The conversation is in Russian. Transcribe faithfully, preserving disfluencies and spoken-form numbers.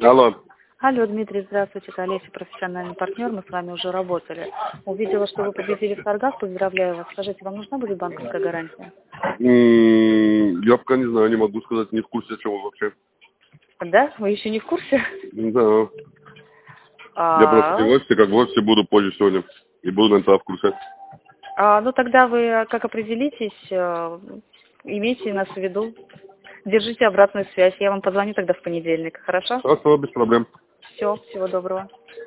Алло. Алло, Дмитрий, здравствуйте, это Олеся, профессиональный партнер, мы с вами уже работали. Увидела, что вы победили в торгах, поздравляю вас. Скажите, вам нужна будет банковская гарантия? М, Я пока не знаю, не могу сказать, не в курсе, о чем вы вообще. Да? Вы еще не в курсе? Да. Я просто не в А, офисе, как в офисе буду позже сегодня. И буду, наверное, в курсе. а, ну тогда вы как определитесь, э, имейте нас в виду. Держите обратную связь. Я вам позвоню тогда в понедельник, хорошо? Хорошо, без проблем. Все, всего доброго.